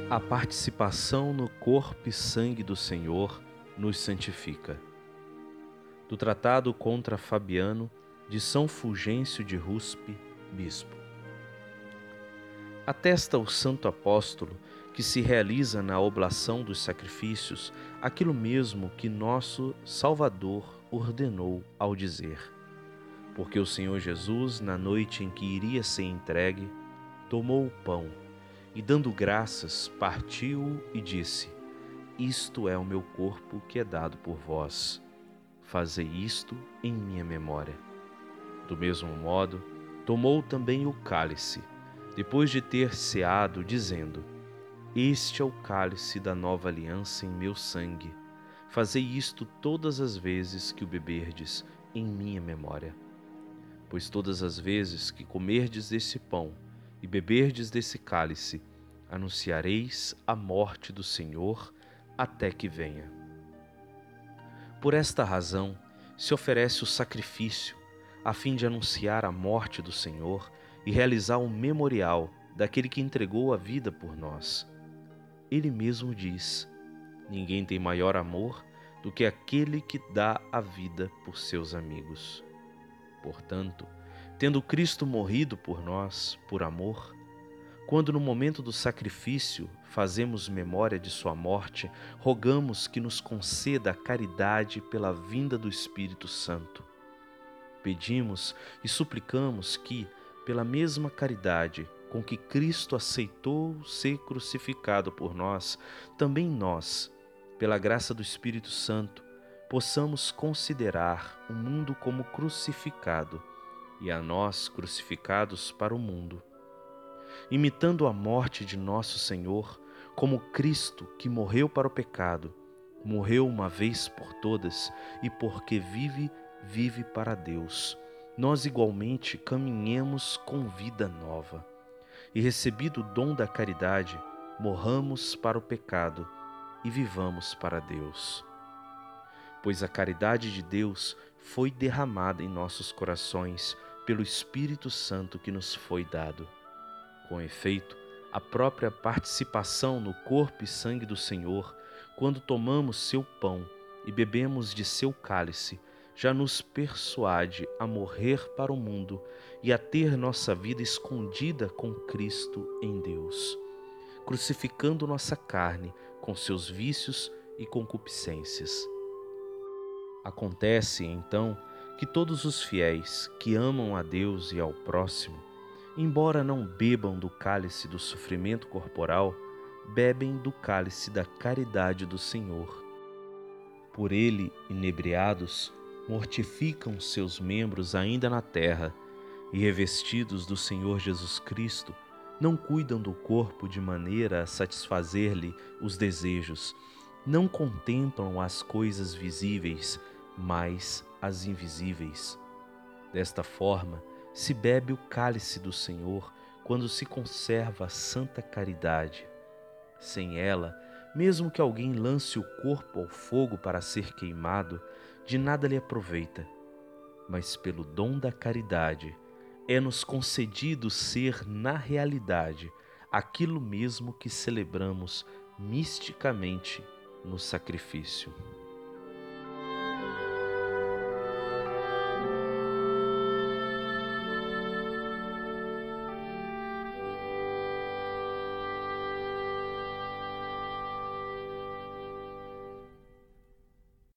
A participação no corpo e sangue do Senhor nos santifica. Do Tratado contra Fabiano, de São Fulgêncio de Ruspe, Bispo. Atesta o santo apóstolo que se realiza na oblação dos sacrifícios aquilo mesmo que nosso Salvador ordenou ao dizer. Porque o Senhor Jesus, na noite em que iria ser entregue, tomou o pão e, dando graças, partiu-o e disse: Isto é o meu corpo que é dado por vós. Fazei isto em minha memória. Do mesmo modo, tomou também o cálice, depois de ter ceado, dizendo: Este é o cálice da nova aliança em meu sangue. Fazei isto todas as vezes que o beberdes em minha memória. Pois todas as vezes que comerdes desse pão e beberdes desse cálice, anunciareis a morte do Senhor até que venha. Por esta razão, se oferece o sacrifício, a fim de anunciar a morte do Senhor e realizar o memorial daquele que entregou a vida por nós. Ele mesmo diz: Ninguém tem maior amor do que aquele que dá a vida por seus amigos. Portanto, tendo Cristo morrido por nós, por amor, quando no momento do sacrifício fazemos memória de sua morte, rogamos que nos conceda a caridade pela vinda do Espírito Santo. Pedimos e suplicamos que, pela mesma caridade com que Cristo aceitou ser crucificado por nós, também nós, pela graça do Espírito Santo, possamos considerar o mundo como crucificado e a nós crucificados para o mundo. Imitando a morte de nosso Senhor, como Cristo que morreu para o pecado, morreu uma vez por todas e porque vive, vive para Deus. Nós igualmente caminhemos com vida nova. E recebido o dom da caridade, morramos para o pecado e vivamos para Deus. Pois a caridade de Deus foi derramada em nossos corações pelo Espírito Santo que nos foi dado. Com efeito, a própria participação no corpo e sangue do Senhor, quando tomamos seu pão e bebemos de seu cálice, já nos persuade a morrer para o mundo e a ter nossa vida escondida com Cristo em Deus, crucificando nossa carne com seus vícios e concupiscências. Acontece, então, que todos os fiéis que amam a Deus e ao próximo, embora não bebam do cálice do sofrimento corporal, bebem do cálice da caridade do Senhor. Por ele, inebriados, mortificam seus membros ainda na terra e, revestidos do Senhor Jesus Cristo, não cuidam do corpo de maneira a satisfazer-lhe os desejos, não contemplam as coisas visíveis, mas as invisíveis. Desta forma, se bebe o cálice do Senhor quando se conserva a santa caridade. Sem ela, mesmo que alguém lance o corpo ao fogo para ser queimado, de nada lhe aproveita. Mas pelo dom da caridade, é-nos concedido ser, na realidade, aquilo mesmo que celebramos misticamente no sacrifício.